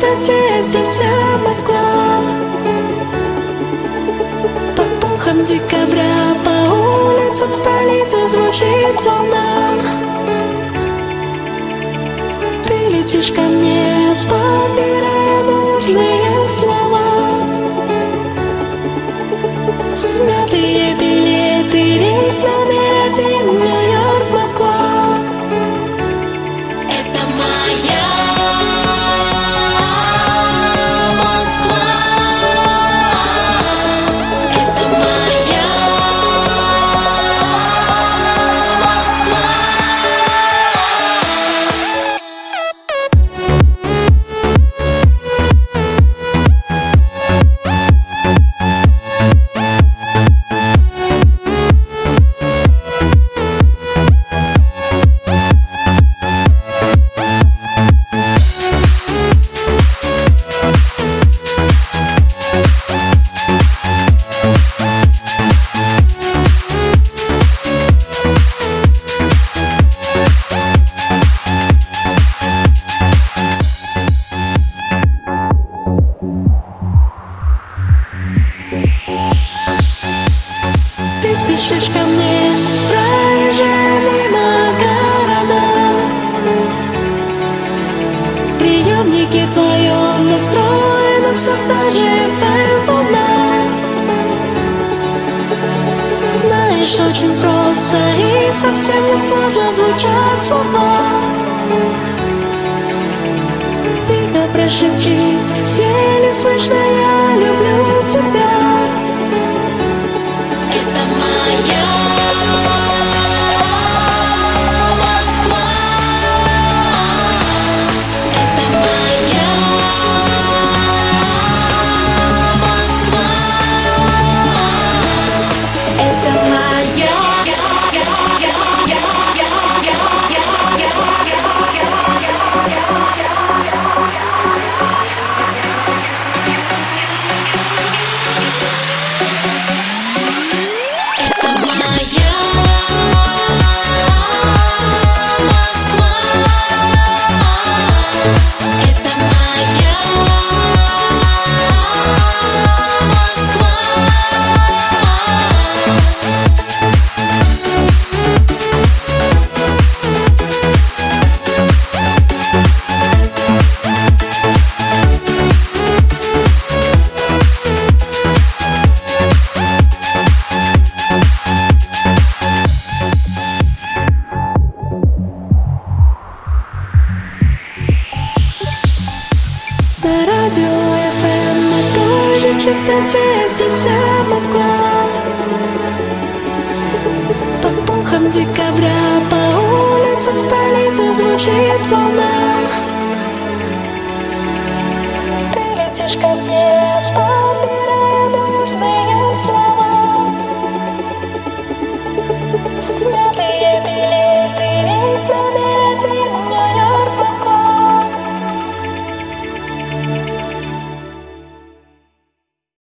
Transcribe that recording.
чистоте здесь вся Москва. Под пухом декабря по улицам столицы звучит волна. Ты летишь ко мне, подбирая нужные слова. Смятые билеты, рейс номер 1, Нью-Йорк, Москва. Это моя Москва. Это моя Москва. Ты спешишь ко мне, проезжая мимо города. Приемники в твоем настроены все та же FM-волна. Знаешь, очень просто и совсем не сложно звучат слова. Тихо прошепчи, еле слышно, я люблю тебя. Это моя Москва. Это моя Москва. Это моя. На радио FM, на той же частоте здесь вся Москва. Под пухом декабря по улицам столицы звучит волна. Ты летишь ко мне.